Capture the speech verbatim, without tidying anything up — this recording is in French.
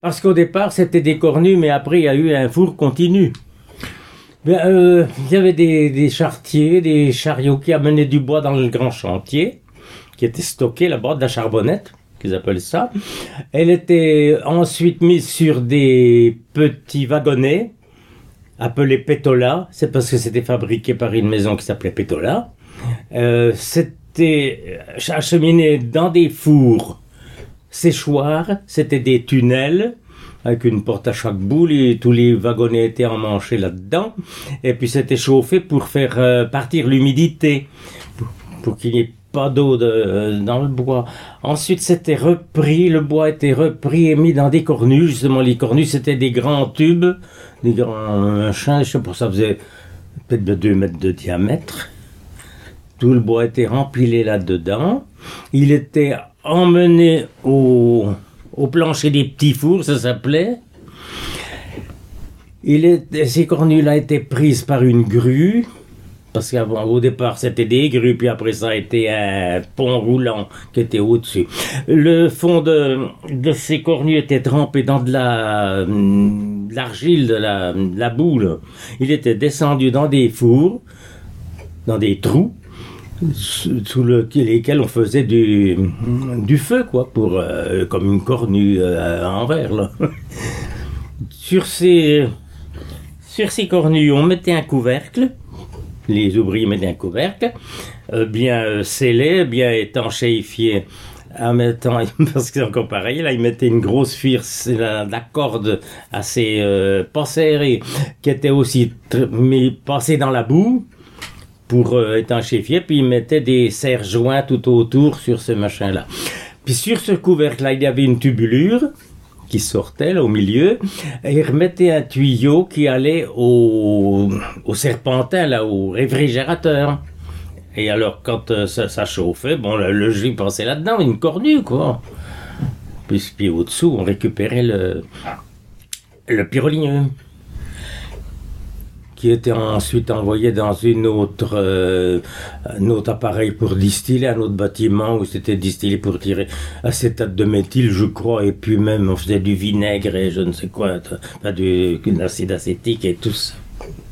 Parce qu'au départ, c'était des cornues, mais après, il y a eu un four continu. Bien, euh, il y avait des, des charretiers, des chariots qui amenaient du bois dans le grand chantier, qui était stocké là-bas, de la charbonnette, qu'ils appellent ça. Elle était ensuite mise sur des petits wagonnets, appelés pétolas. C'est parce que c'était fabriqué par une maison qui s'appelait Pétola. Euh, c'était acheminé dans des fours séchoirs, c'était des tunnels avec une porte à chaque bout, et tous les wagonnets étaient emmanchés là-dedans, et puis c'était chauffé pour faire euh, partir l'humidité, pour, pour qu'il n'y ait pas d'eau de, euh, dans le bois. Ensuite, c'était repris, le bois était repris et mis dans des cornues. Justement, les cornues, c'était des grands tubes, des grands machins, je sais pas, ça faisait peut-être de deux mètres de diamètre. Tout le bois était rempilé là-dedans. Il était emmené au, au plancher des petits fours, ça s'appelait. Il est, ces cornues-là étaient prises par une grue, parce qu'au départ c'était des grues, puis après ça a été un pont roulant qui était au-dessus. Le fond de, de ces cornues était trempé dans de la, de l'argile, de la, de la boue, là. Il était descendu dans des fours, dans des trous, sous le, lesquels on faisait du, du feu, quoi, pour, euh, comme une cornue euh, en verre, là. Sur ces, sur ces cornues, on mettait un couvercle, les ouvriers mettaient un couvercle, euh, bien euh, scellé, bien étanchéifié, en mettant, parce que c'est encore pareil, là, ils mettaient une grosse fire, la, la corde assez euh, pas serrée, qui était aussi tr- mais passée dans la boue, pour euh, étanchéifier, puis ils mettaient des serre-joints tout autour sur ce machin-là. Puis sur ce couvercle-là, il y avait une tubulure qui sortait là au milieu, et ils remettaient un tuyau qui allait au, au serpentin, là, au réfrigérateur. Et alors, quand euh, ça, ça chauffait, bon, le, le jus passait là-dedans, une cornue, quoi. Puis, puis au-dessous, on récupérait le, le pyroligneux, qui était ensuite envoyé dans une autre, euh, un autre appareil pour distiller, un autre bâtiment où c'était distillé pour tirer acétate de méthyle, je crois, et puis même on faisait du vinaigre et je ne sais quoi, enfin, du, de l'acide acétique et tout ça.